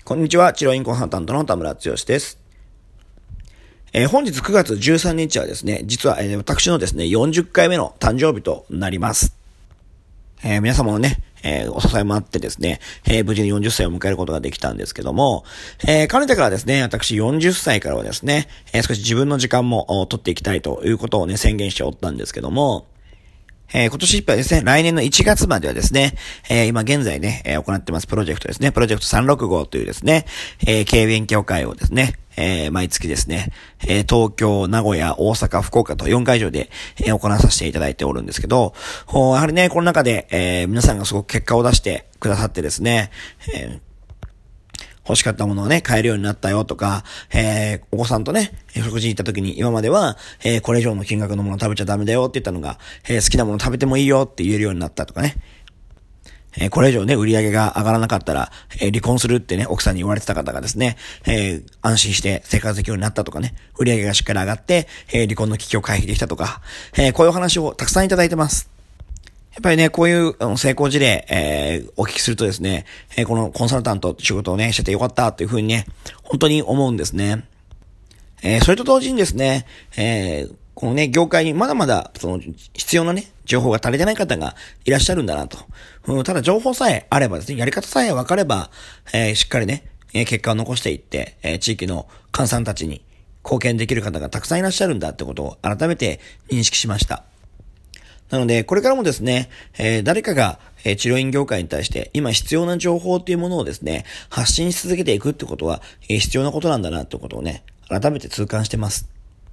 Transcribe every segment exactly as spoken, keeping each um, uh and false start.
こんにちは、治療院コンサルタントの田村剛です。えー、本日くがつじゅうさんにちはですね、実は、えー、私のですね、よんじゅっかいめの誕生日となります。えー、皆様のね、えー、お支えもあってですね、えー、無事によんじゅっさいを迎えることができたんですけども、えー、かねてからですね、私よんじゅっさいからはですね、えー、少し自分の時間も取っていきたいということをね、宣言しておったんですけども、えー、今年いっぱいですね、来年のいちがつまではですね、えー、今現在ね、えー、行ってますプロジェクトですね、プロジェクトさんろくごというですね、えー、経営勉強会をですね、えー、毎月ですね、えー、東京、名古屋、大阪、福岡とよんかいじょうで、えー、行わさせていただいておるんですけど、やはりね、この中で、えー、皆さんがすごく結果を出してくださってですね、えー欲しかったものをね、買えるようになったよとか、えー、お子さんとね、食事に行った時に今までは、えー、これ以上の金額のもの食べちゃダメだよって言ったのが、えー、好きなもの食べてもいいよって言えるようになったとかね。えー、これ以上ね、売り上げが上がらなかったら、えー、離婚するってね、奥さんに言われてた方がですね、えー、安心して生活できるようになったとかね、売り上げがしっかり上がって、えー、離婚の危機を回避できたとか、えー、こういう話をたくさんいただいてます。やっぱりね、こういう成功事例、えー、お聞きするとですね、えー、このコンサルタントって仕事をね、しててよかったというふうにね、本当に思うんですね。えー、それと同時にですね、えー、このね、業界にまだまだ、その、必要なね、情報が足りてない方がいらっしゃるんだなと。うん、ただ情報さえあればですね、やり方さえ分かれば、えー、しっかりね、結果を残していって、えー、地域の患者さんたちに貢献できる方がたくさんいらっしゃるんだってことを改めて認識しました。なので、これからもですね、えー、誰かが、えー、治療院業界に対して今必要な情報っていうものをですね、発信し続けていくってことは、えー、必要なことなんだなってことをね、改めて痛感してます。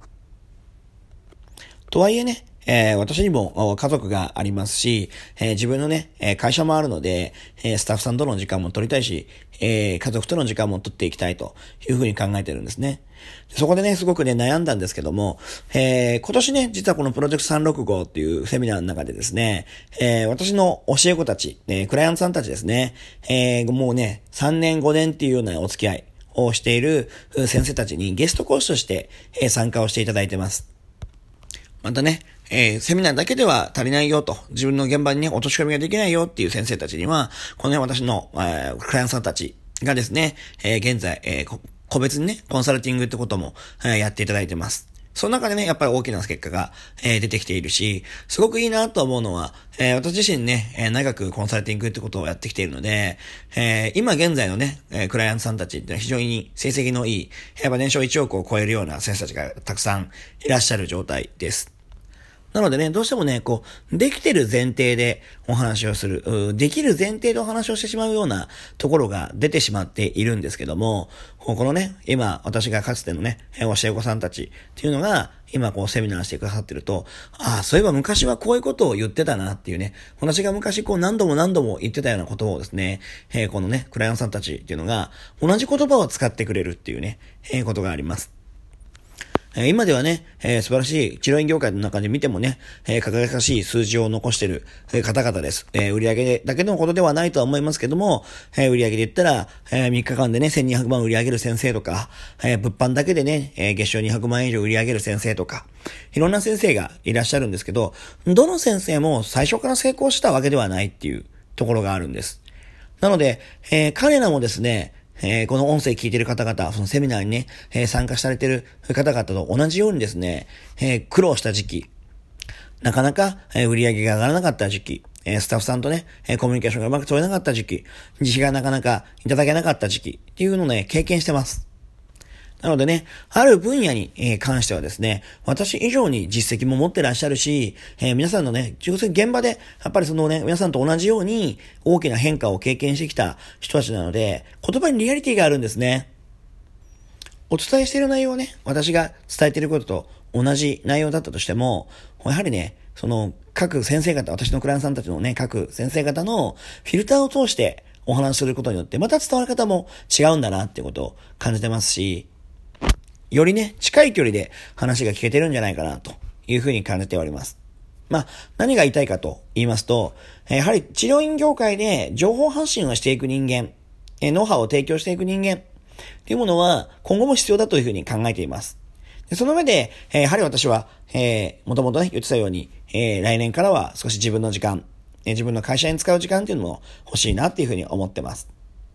とはいえね、えー、私にも家族がありますし、えー、自分のね、会社もあるので、えー、スタッフさんとの時間も取りたいし、えー、家族との時間も取っていきたいというふうに考えてるんですね。そこでね、すごくね、悩んだんですけども、えー、今年ね、実はこのプロジェクトさんろくごっていうセミナーの中でですね、えー、私の教え子たち、えー、クライアントさんたちですね、えー、もうね、さんねんごねんっていうようなお付き合いをしている先生たちにゲスト講師として、えー、参加をしていただいてます。またね、えー、セミナーだけでは足りないよと、自分の現場にね、落とし込みができないよっていう先生たちには、このね、私の、えー、クライアントさんたちがですね、えー、現在、えー、個別にね、コンサルティングってことも、えー、やっていただいてます。その中でね、やっぱり大きな結果が、えー、出てきているし、すごくいいなと思うのは、えー、私自身ね、えー、長くコンサルティングってことをやってきているので、えー、今現在のね、えー、クライアントさんたちって非常に成績のいい、やっぱ年商いちおくを超えるような先生たちがたくさんいらっしゃる状態です。なのでね、どうしてもね、こう、できてる前提でお話をする、できる前提でお話をしてしまうようなところが出てしまっているんですけども、このね、今、私がかつてのね、教え子さんたちっていうのが、今こうセミナーしてくださってると、ああ、そういえば昔はこういうことを言ってたなっていうね、私が昔こう何度も何度も言ってたようなことをですね、えー、このね、クライアントさんたちっていうのが、同じ言葉を使ってくれるっていうね、えー、ことがあります。今ではね、えー、素晴らしい治療院業界の中で見てもね、えー、輝かしい数字を残している方々です。えー、売上だけのことではないとは思いますけども、えー、売上で言ったら、えー、みっかかんでね、せんにひゃくまん売り上げる先生とか、えー、物販だけでね、えー、月賞にひゃくまんえん以上売り上げる先生とか、いろんな先生がいらっしゃるんですけど、どの先生も最初から成功したわけではないっていうところがあるんです。なので、えー、彼らもですね、えー、この音声聞いてる方々、そのセミナーにね、えー、参加されてる方々と同じようにですね、えー、苦労した時期、なかなか、えー、売り上げが上がらなかった時期、えー、スタッフさんとね、えー、コミュニケーションがうまく取れなかった時期、自費がなかなかいただけなかった時期っていうのをね、経験してます。なのでね、ある分野に関してはですね、私以上に実績も持ってらっしゃるし、えー、皆さんのね、現場で、やっぱりそのね、皆さんと同じように大きな変化を経験してきた人たちなので、言葉にリアリティがあるんですね。お伝えしている内容はね、私が伝えていることと同じ内容だったとしても、やはりね、その各先生方、私のクライアントさんたちのね、各先生方のフィルターを通してお話しすることによって、また伝わり方も違うんだなっていうことを感じてますし、よりね、近い距離で話が聞けてるんじゃないかなというふうに感じております。まあ、何が言いたいかと言いますと、やはり治療院業界で情報発信をしていく人間、ノウハウを提供していく人間というものは今後も必要だというふうに考えています。でその上で、やはり私は、えー、もともとね、言ってたように、えー、来年からは少し自分の時間、自分の会社に使う時間っていうのも欲しいなっていうふうに思ってます。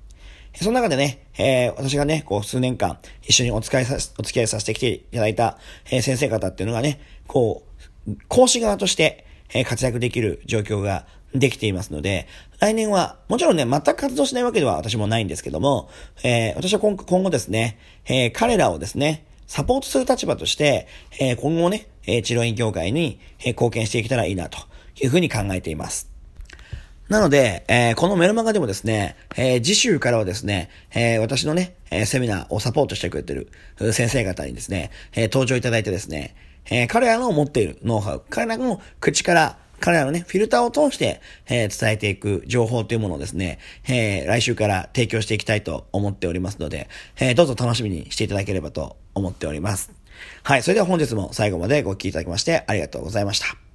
その中でね、えー、私がね、こう数年間一緒にお使いさ、お付き合いさせてきていただいた、えー、先生方っていうのがね、こう、講師側として、えー、活躍できる状況ができていますので、来年は、もちろんね、全く活動しないわけでは私もないんですけども、えー、私は今今後ですね、えー、彼らをですね、サポートする立場として、えー、今後ね、えー、治療院業界に、えー、貢献していけたらいいなというふうに考えています。なので、えー、このメルマガでもですね、えー、次週からはですね、えー、私のね、えー、セミナーをサポートしてくれてる先生方にですね、えー、登場いただいてですね、えー、彼らの持っているノウハウ、彼らの口から、彼らのね、フィルターを通して、えー、伝えていく情報というものをですね、えー、来週から提供していきたいと思っておりますので、えー、どうぞ楽しみにしていただければと思っております。はい、それでは本日も最後までご聞きいただきましてありがとうございました。